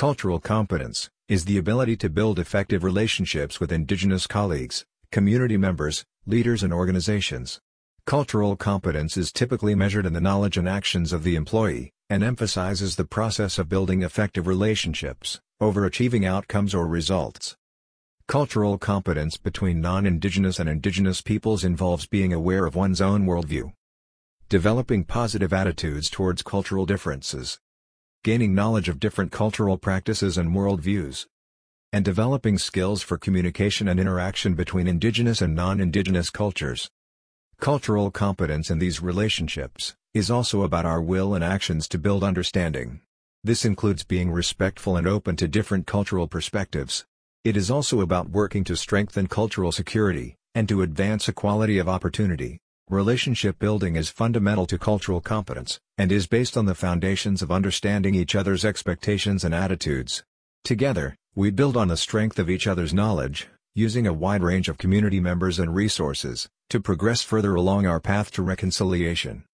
Cultural competence is the ability to build effective relationships with Indigenous colleagues, community members, leaders and organizations. Cultural competence is typically measured in the knowledge and actions of the employee, and emphasizes the process of building effective relationships, over achieving outcomes or results. Cultural competence between non-Indigenous and Indigenous peoples involves being aware of one's own worldview, developing positive attitudes towards cultural differences, gaining knowledge of different cultural practices and worldviews, and developing skills for communication and interaction between Indigenous and non-Indigenous cultures. Cultural competence in these relationships is also about our will and actions to build understanding. This includes being respectful and open to different cultural perspectives. It is also about working to strengthen cultural security, and to advance equality of opportunity. Relationship building is fundamental to cultural competence, and is based on the foundations of understanding each other's expectations and attitudes. Together, we build on the strength of each other's knowledge, using a wide range of community members and resources, to progress further along our path to reconciliation.